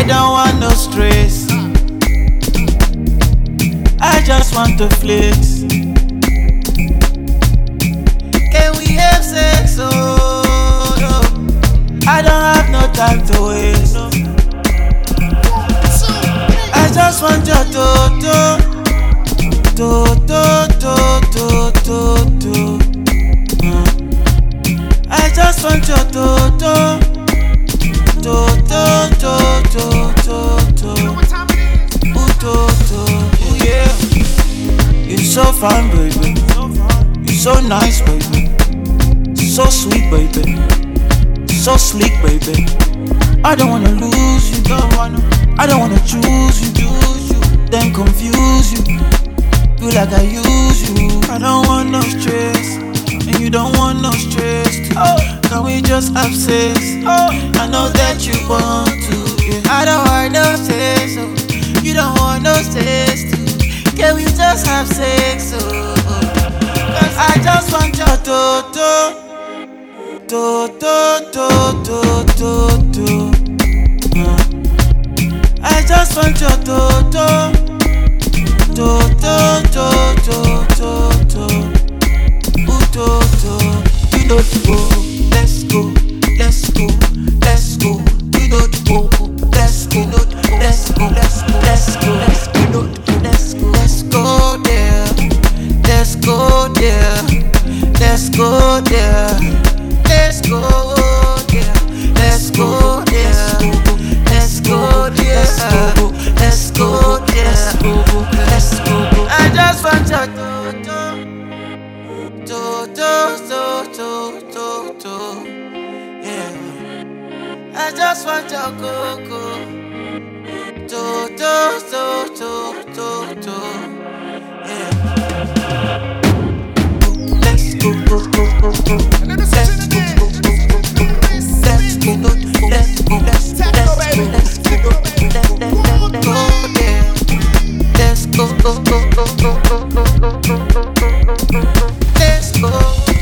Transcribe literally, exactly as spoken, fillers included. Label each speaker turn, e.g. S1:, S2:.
S1: don't want no stress. I just want to flex. Can we have sex? Oh, no. I don't have no time to waste. I just want your toto, toto, toto, toto. I just want your toto, toto, toto, toto, toto. Yeah, you're so fine, baby. You're so nice, baby. So sweet, baby. So sleek, baby. I don't wanna lose you, don't wanna. I don't wanna choose you, choose you, then confuse you. Feel like I use you. I don't want no stress, and you don't want no stress too. Oh, can we just have sex? Oh, I know that you want to. Yeah. I don't want no sex, so you don't want no sex too. Can we just have sex? Oh, cause I just want your toto, toto, toto, toto. I just want your toto, toto, toto, toto, toto. You know the go, let's go, let's go, let's go. You know the go, let's go, let's go, let's go, let's go, let's go, let's go, let's go there, let's go there, let's go there, let's go there, let's go there. Let's go there, let's go there, let's go. I just want your toto, toto, toto, toto, yeah. I just want your coco, toto, toto, toto, yeah. Let's go, go, go, go, go. Let's go, go, go, go, go. Let's go, let's go, let's go, let's go, let's go. Let's go, go, go, go, go.